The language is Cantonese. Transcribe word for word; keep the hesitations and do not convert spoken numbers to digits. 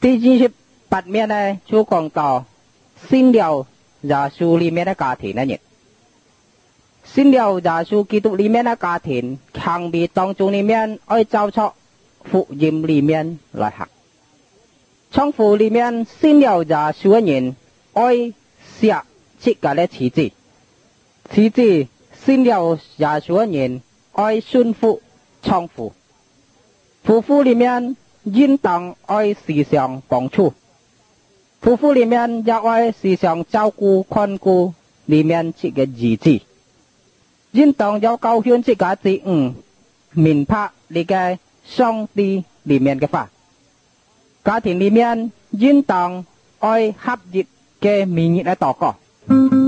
第二十八面呢，就讲到信了耶稣里面的家庭的人，信了耶稣基督里面的家庭，强逼当中里面爱照出福音里面来行。从福里面信了耶稣的人，爱写自家的妻子，妻子信了耶稣的人，爱顺服丈夫。夫妇里面应当爱时常帮助，夫妇里面也爱时常照顾看顾里面自己兒子，應當有教訓自家子女明白你嘅上帝里面嘅法，家庭里面應當愛合一嘅明日嘅禱告。